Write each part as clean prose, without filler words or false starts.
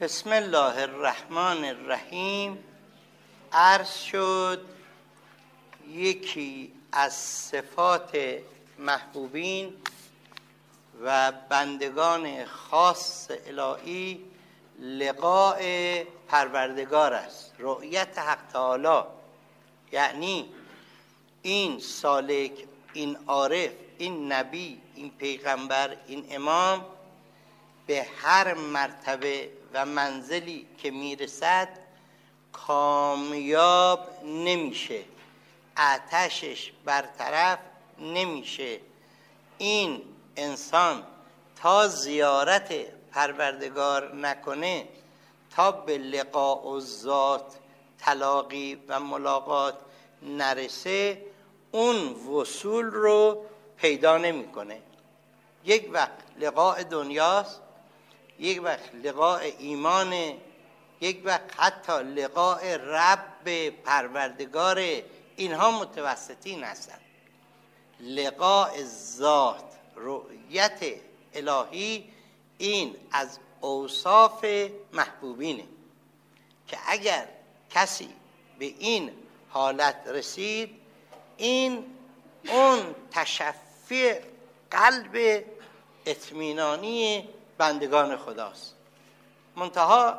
بسم الله الرحمن الرحیم. عرض شد یکی از صفات محبوبین و بندگان خاص الهی لقاء پروردگار است، رؤیت حق تعالی. یعنی این سالک، این عارف، این نبی، این پیغمبر، این امام به هر مرتبه و منزلی که میرسد کامیاب نمیشه، آتشش برطرف نمیشه. این انسان تا زیارت پروردگار نکنه، تا به لقاء الذات تلاقی و ملاقات نرسه، اون وصول رو پیدا نمیکنه. یک وقت لقاء دنیاست، یک وقت لقاء ایمانه، یک وقت حتی لقاء رب پروردگار. اینها متوسطین هستند. لقاء ذات، رؤیت الهی، این از اوصاف محبوبینه که اگر کسی به این حالت رسید، این اون تشفی قلب اطمینانی بندگان خداست. منتها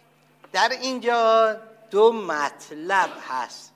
در اینجا دو مطلب هست.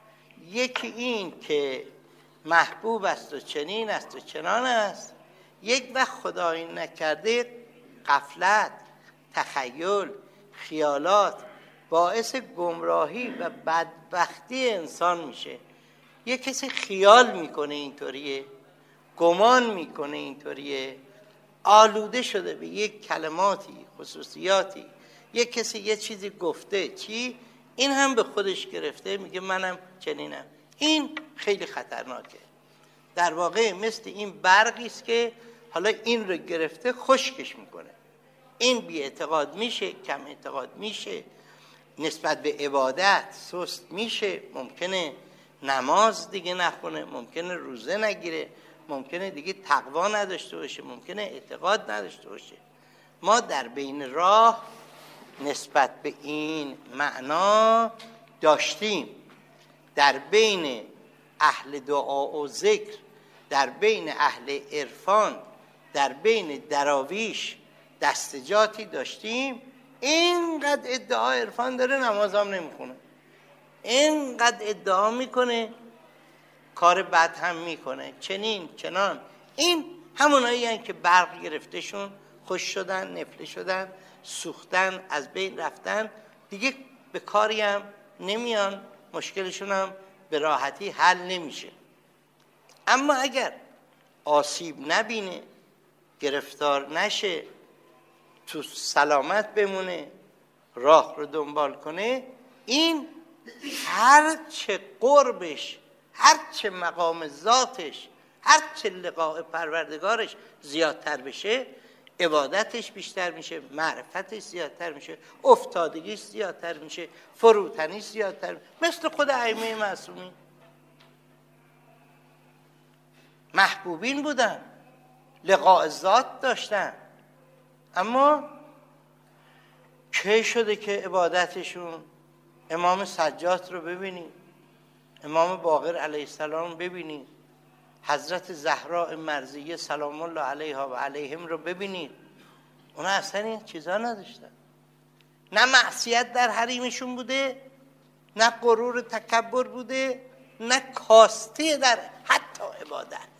یکی این که محبوب است و چنین است و چنان است، یک وقت خدایی نکرده غفلت، تخیل، خیالات باعث گمراهی و بدبختی انسان میشه. یک کسی خیال میکنه اینطوریه، گمان میکنه اینطوریه، آلوده شده به یک کلماتی، خصوصیاتی. یک کسی یه چیزی گفته، چی؟ این هم به خودش گرفته، میگه منم چنینم. این خیلی خطرناکه. در واقع مثل این برقی است که حالا این رو گرفته خشکش میکنه. این بی اعتقاد میشه، کم اعتقاد میشه، نسبت به عبادت سست میشه، ممکنه نماز دیگه نخونه، ممکنه روزه نگیره، ممکنه دیگه تقوا نداشته باشه، ممکنه اعتقاد نداشته باشه. ما در بین راه نسبت به این معنا داشتیم. در بین اهل دعا و ذکر، در بین اهل عرفان، در بین دراویش دستجاتی داشتیم. اینقدر ادعا عرفان داره، نماز هم نمیخونه، اینقدر ادعا میکنه، کار بد هم میکنه، چنین چنان. این همونایی هستند که برق گرفتشون، خوش شدن، نفله شدن، سوختن، از بین رفتن، دیگه به کاری هم نمیان، مشکلشون هم به راحتی حل نمیشه. اما اگر آسیب نبینه، گرفتار نشه، تو سلامت بمونه، راه رو دنبال کنه، این هر چه قربش، هر چه مقام ذاتش، هر چه لقاء پروردگارش زیادتر بشه، عبادتش بیشتر میشه، معرفتش زیادتر میشه، افتادگیش زیادتر میشه، فروتنیش زیادتر میشه. مثل خود ائمه معصومین، محبوبین بودن، لقاء ذات داشتن، اما کی شده که عبادتشون، امام سجاد رو ببینید، امام باقر علیه السلام ببینید، حضرت زهراء مرضیه سلام الله علیها و علیهم رو ببینید، اونا اصلا این چیزا نداشتن. نه معصیت در حریمشون بوده، نه غرور تکبر بوده، نه کاسته در حتی عبادت.